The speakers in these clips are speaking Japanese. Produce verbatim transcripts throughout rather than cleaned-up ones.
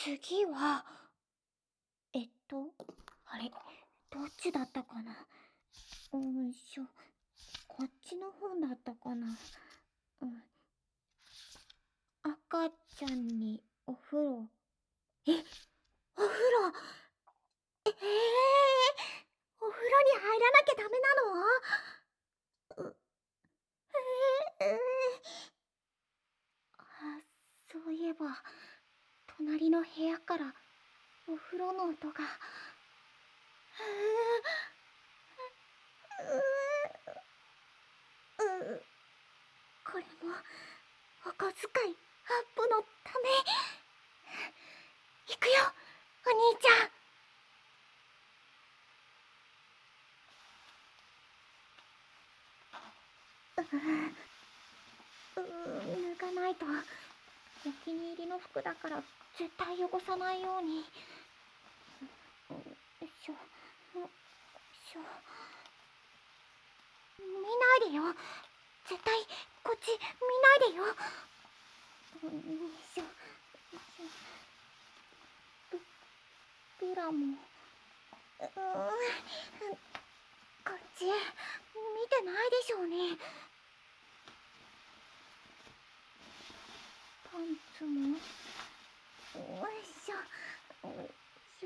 次は、えっと、あれ、どっちだったかな。よいしょ。こっちの方だったかな。うん。赤ちゃんにお風呂。え、お風呂。ええー、お風呂に入らなきゃダメなの？う、えー、あ、そういえば、隣の部屋からお風呂の音が。うううこれもお小遣いアップのため。行くよ、お兄ちゃん。うう脱がないと。お気に入りの服だから絶対汚さないように。よいしょ、よいしょ。見ないでよ、絶対こっち見ないでよ。よいしょ、よいしょ。ブブラも。うーん、こっち見てないでしょうね。パンツも。よいしょ、よいしょ。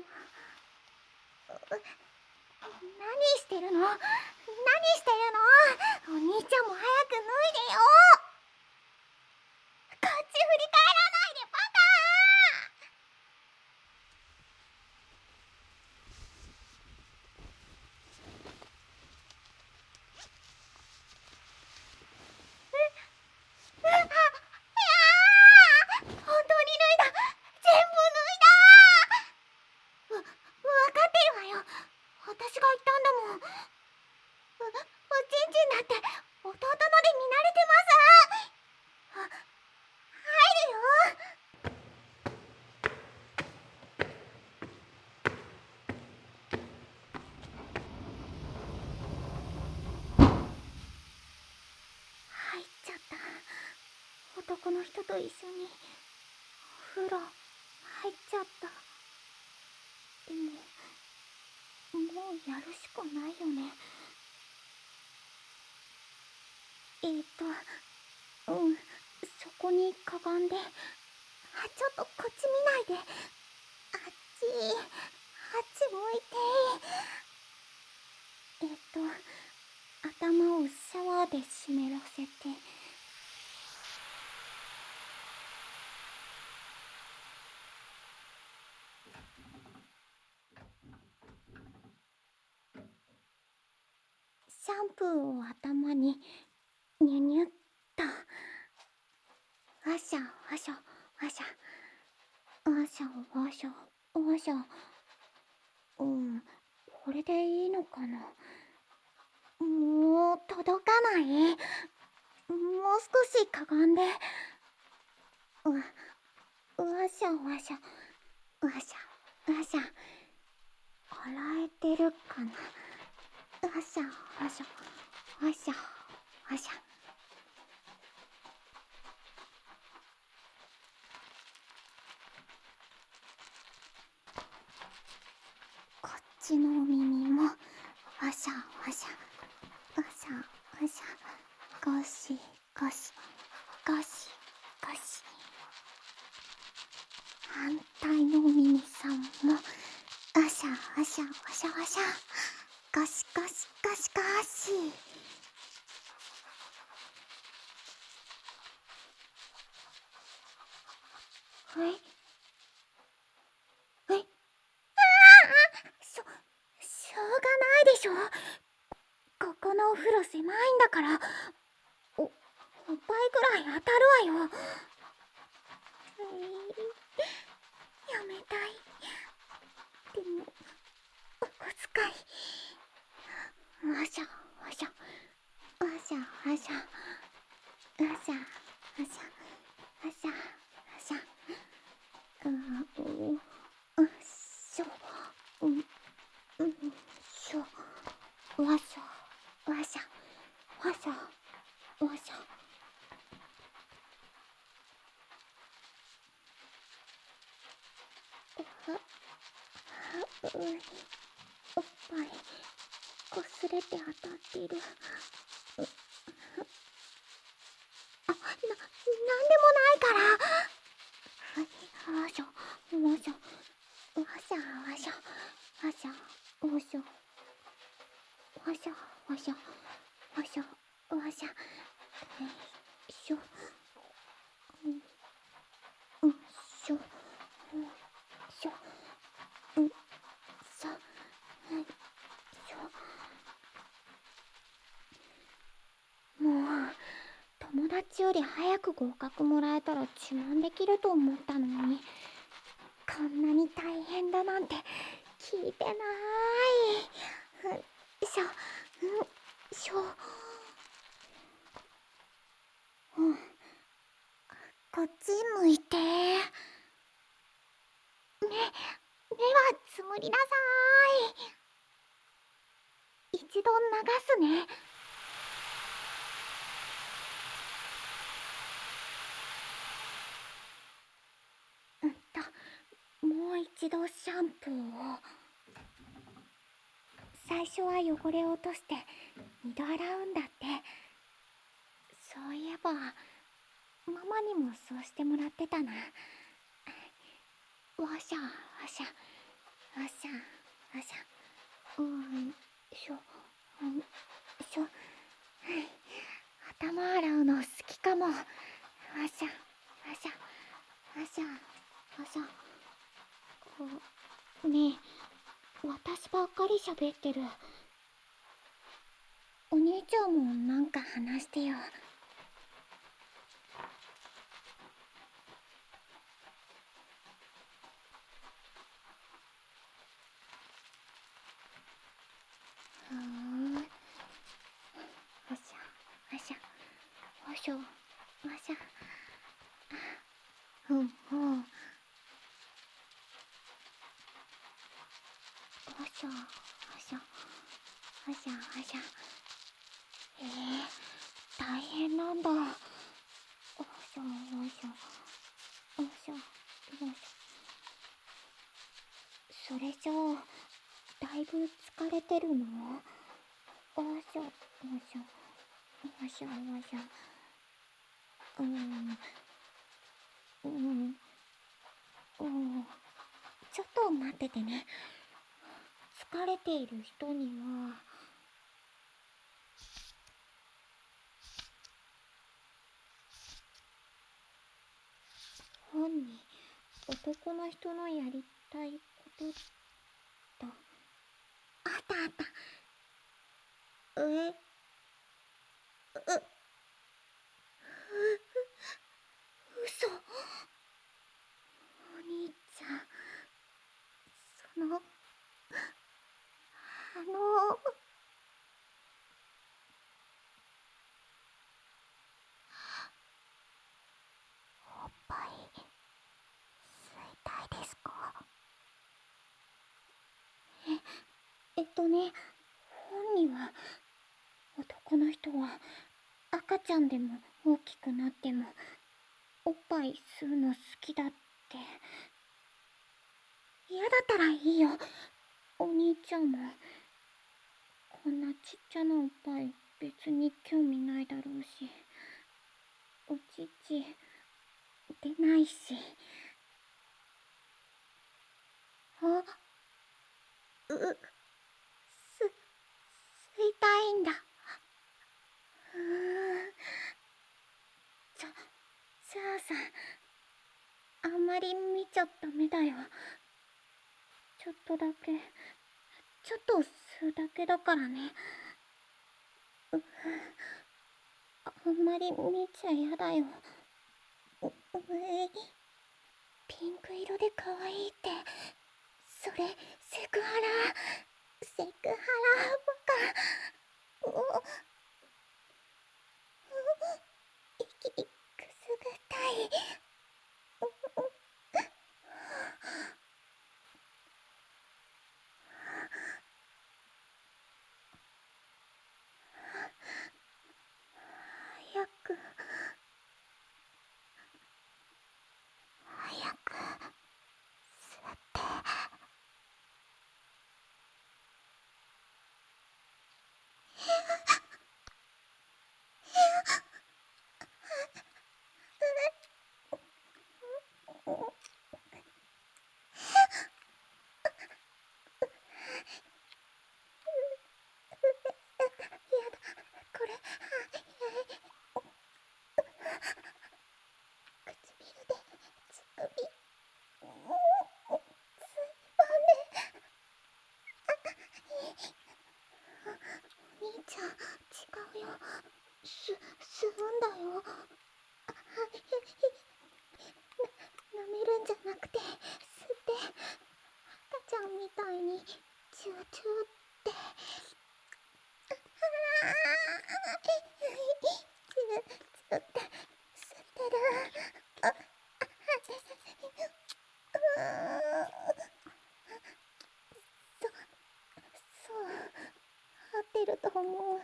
何してるの？何してるの？お兄ちゃんも早く脱いでよ。こっち振り返らないで、バカ！う、う、あ、いやー、本当に脱いだ。全部脱いだ。わ、わかってるわよ。私が言ったんだもん。う、おちんちんだって弟ので見慣れてます。あ、入るよ。入っちゃった。男の人と一緒にお風呂入っちゃった。でももうやるしかないよね。えーとうん、そこにかがんで。あ、ちょっとこっち見ないで。あっち、あっち向いて。えっと頭をシャワーで湿らせて。シャンプーを頭にニュニュッと。わしゃわしゃわしゃわしゃわしゃわしゃ。うん、これでいいのかな。もう届かない。もう少しかがんで。わ、わしゃわしゃわしゃわしゃ。洗えてるかな。わしゃわしゃわしゃわしゃ。こっちのお耳もわしゃわしゃわしゃわしゃ。ゴシゴシゴシゴシ。反対のお耳さんもわしゃわしゃわしゃわしゃ。ゴシゴシゴシゴシ。えいえい。ああ、しょしょうがないでしょ。ここのお風呂狭いんだから。お、おっぱいぐらい当たるわよ。えー、やめたい。でもお小遣い。わしゃわしゃわしゃわしゃわしゃわしゃわしゃわしゃ。うううっしょ。ううっしょ。わしゃわしゃわしゃわしゃ。 うい、おっぱいこすれて当たっている。あ、な、なんでもないから。はい、わしょわしょわしゃわしょわしょわしょわしょわしょわしょわしょ、よいしょ、うんしょ、うんしょ、うんさ、はいしょ。もう友達より早く合格もらえたら自慢できると思ったのに、こんなに大変だなんて聞いてない。うんしょ、うんしょ、うん、こっち向いて。目、目はつむりなさーい。一度流すね。うんと、もう一度シャンプーを。最初は汚れを落として二度洗うんだって。そういえばママにもそうしてもらってたな。わしゃわしゃわしゃわしゃ、うんしょ、うんしょ、頭洗うの好きかも。わしゃわしゃわしゃわしゃ。ねえ、私ばっかり喋ってる。お兄ちゃんもなんか話してよ。ふーん、わしゃわしゃわしょわしゃ、ふんふん、わしゃわしゃわしゃわしゃ。えー、大変なんだ。わしゃわしゃわしゃわしゃ。それじゃあだいぶ疲れてるの？わしゃわしゃわしゃわしゃ。うんうんうん、ちょっと待っててね。疲れている人には本に男の人のやりたいことだ。あったあった。え、う、嘘。お兄ちゃん、その、あの、おっぱい吸いたいですか？え、えっとね、本には男の人は赤ちゃんでも大きくなってもおっぱい吸うの好きだって。嫌だったらいいよ。お兄ちゃんもこんなちっちゃなおっぱい別に興味ないだろうし、おちち出ないし。あ、う、す、吸いたいんだ。うーん、じゃ、じゃあさ、あんまり見ちゃダメだよ。ちょっとだけ、ちょっと吸うだけだからね。う、あんまり見ちゃやだよ。う、うえ、ピンク色で可愛いって、それセクハラ、セクハラバカ。う、う、息くすぐったい。早く早く吸って。 そそう合ってると思う。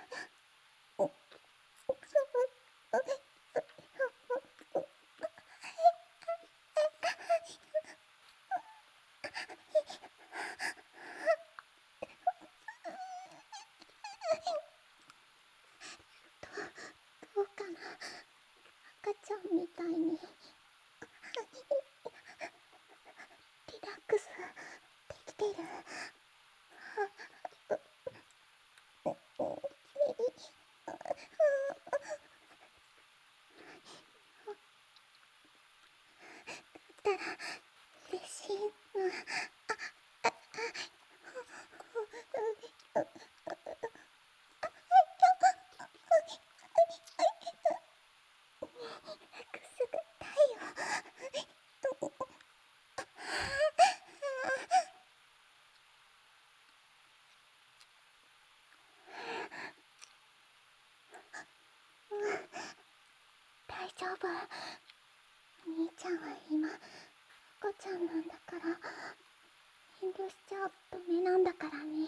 どうかな、赤ちゃんみたいにリラックスできてる。だったら嬉しいな。くすぐったいよ。大丈夫。兄ちゃんは今赤ちゃんなんだから遠慮しちゃダメなんだからね。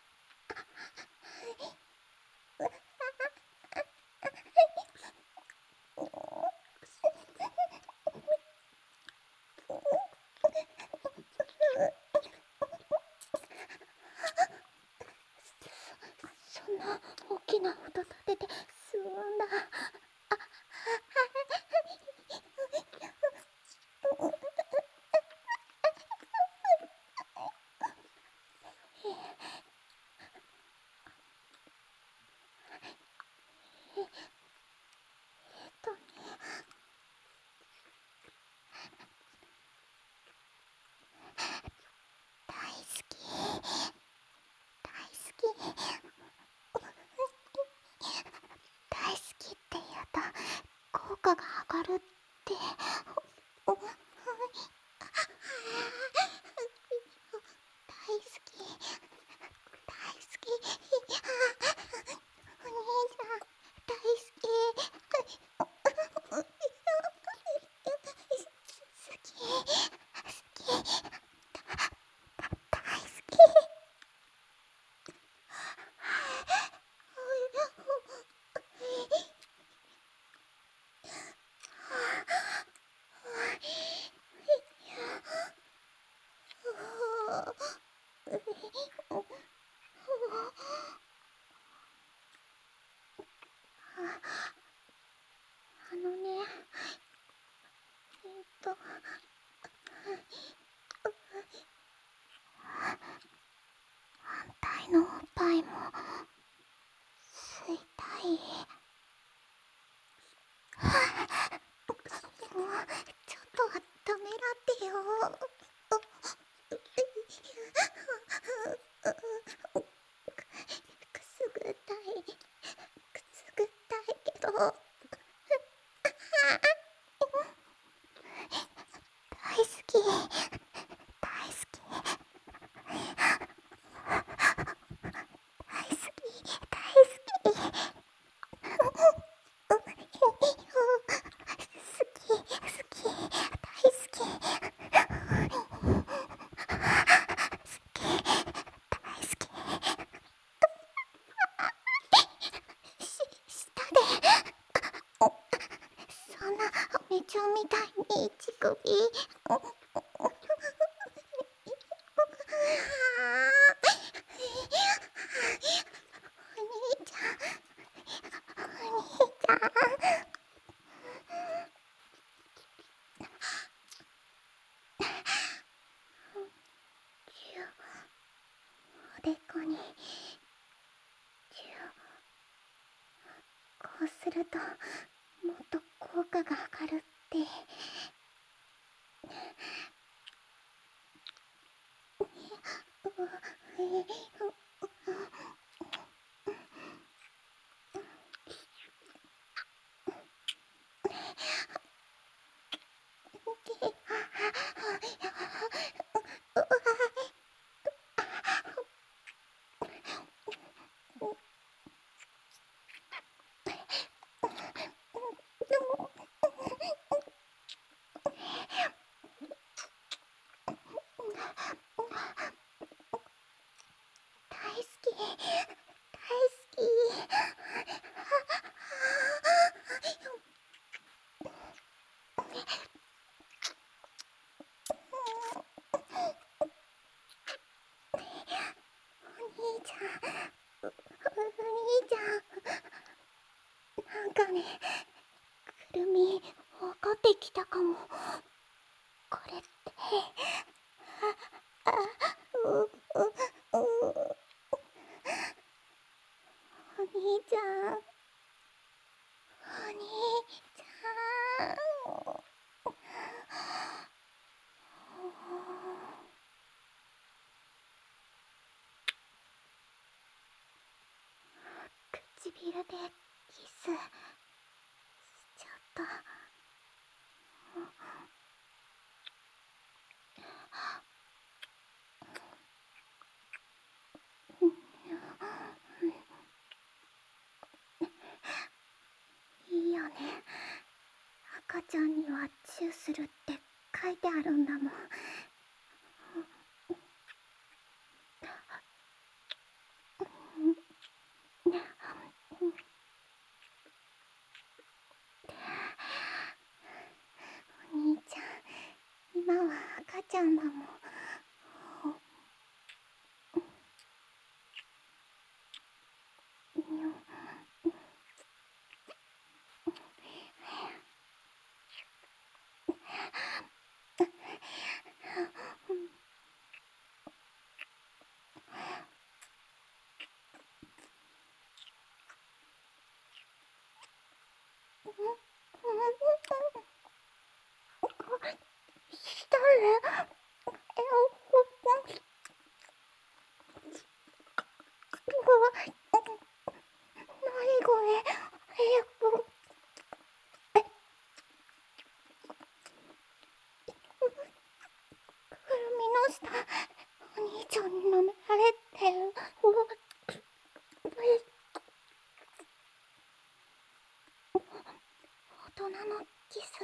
そんな大きな音立てて吸うんだ。えっとね、大好き大好き大好きって言うと効果が上がるって大好き大好きお兄ちゃん大好き好き好き大好き。あのね、えっと反対のおっぱいも吸いたい。もうちょっとはためらってよ。くすぐったいくすぐったいけど大好き大好き大好き大好き好き好き大好き大好きし舌でそんなアメちゃんみたいに乳首お兄ちゃんお兄ちゃんおでこにこうするともっと効果が上がるってきたかも。これってああうううお兄ちゃん、お兄ちゃん。唇でキスしちゃった。いいよね。赤ちゃんにはチューするって書いてあるんだもん。お兄ちゃん、今は赤ちゃんだもん。誰？え、何これ？え、くるみの下、お兄ちゃんに舐められてる。大人のキス。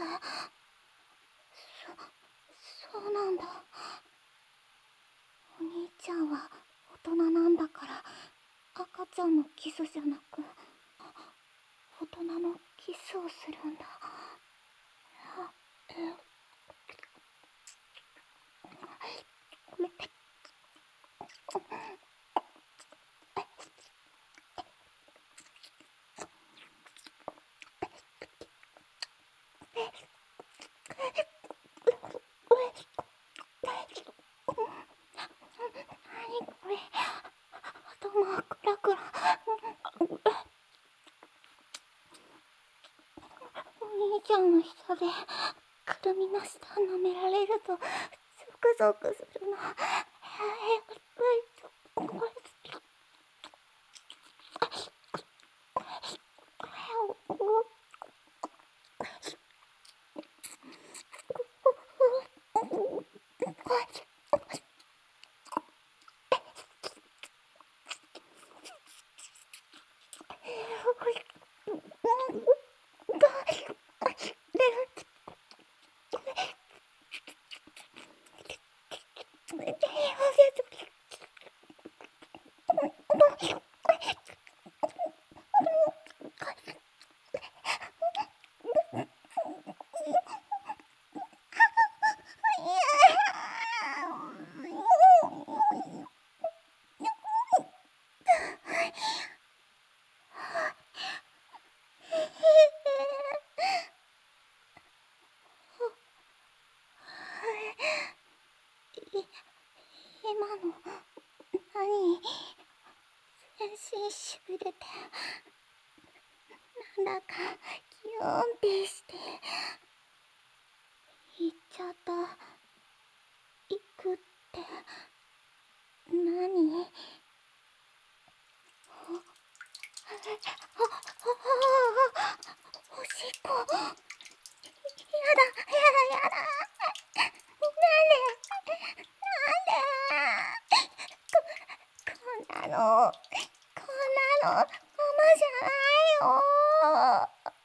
そ、そうなんだ。お兄ちゃんは大人なんだから、赤ちゃんのキスじゃなく、大人のキスをするんだ。え、ごめん。何これ？頭クラクラ。お兄ちゃんの下でくるみの下舐められるとゾクゾクするの。今の何？全身しびれて、なんだかキューンってして行っちゃった。行くって何？ああ、おしっこ。やだやだやだ。なんでなんでこ、こんなの、こんなの、ママじゃないよ。